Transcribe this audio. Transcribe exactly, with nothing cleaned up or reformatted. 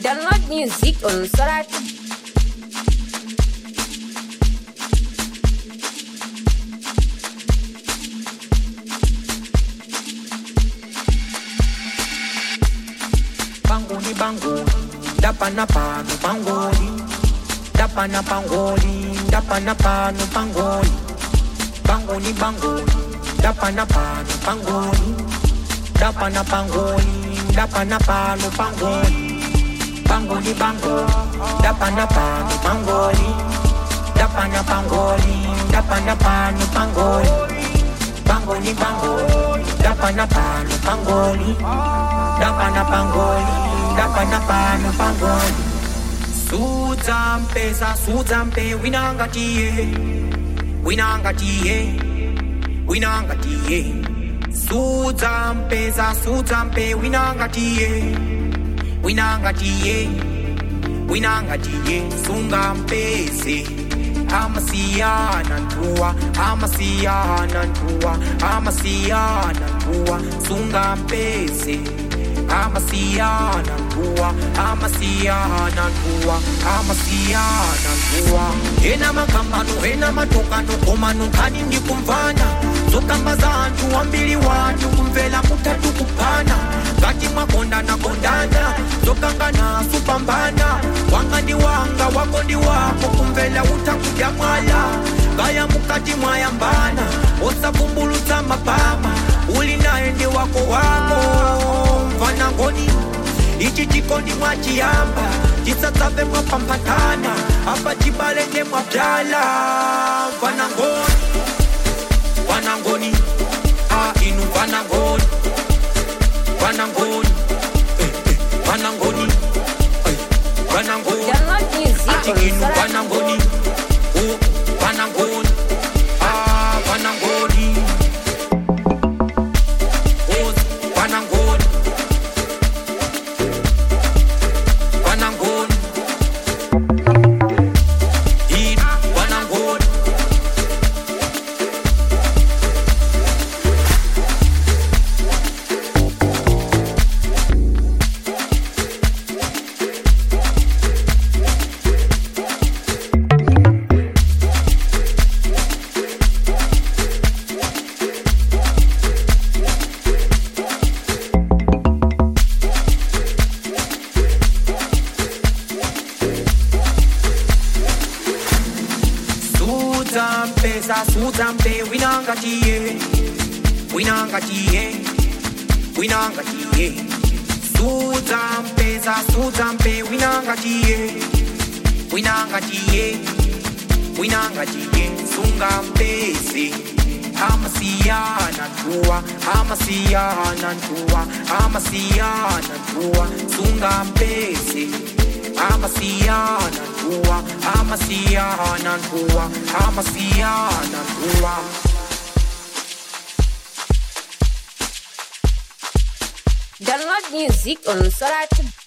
Download music on Sorat. Bangoli bangoli, dapana pano bangoli, dapana bangoli, dapana pano bangoli, bangoli bangoli, dapana pano bangoli, dapana bangoli, dapana pano bangoli, bangoli bangoli, dapana pano bangoli, dapana bangoli, dapana pano bangoli, bangoli bangoli, dapana pano bangoli. Dapana pangoli, dapana pano pangoli. Suzampe sa suzampe winanga tiye, winanga tiye, winanga tiye. Suzampe sa suzampe winanga tiye, winanga tiye, winanga tiye. Sungampese, amasiana ntua, amasiana ntua, amasiana ntua. Sungampese. Amasiana ntua, amasiana ntua, amasiana ntua. Ena makambano, ena matokano, komano kani ndikumvana. Zokamba za antu wambili watu kumvela mutatu kupana. Gati makonda na kondana, zokangana supambana. Wanga ndi wanga, wako ndi wako kumvela utakuja mwala. Gaya mukati mwayambana, osa kumbuluza mapama. Uli nae ndi wako wako. Vanangoni, ichi chikondi mwachiyamba. Chisatave mwapampatana, apa chibalende mwapyala. Vanangoni, vanangoni, ah inu vanangoni. Vanangoni, eh eh, vanangoni, eh, vanangoni. Ati inu vanangoni, oh, vanangoni, ah vanangoni. Oh, vanangoni. Suzampe winanga tiye, winanga tiye, winanga tiye. Suzampe za suzampe winanga tiye, winanga tiye, winanga tiye. Sungampese, amasiana ntua, amasiana ntua, amasiana ntua. Sungampese. Amasiana ntua, amasiana ntua, amasiana ntua. Download music on Sorat.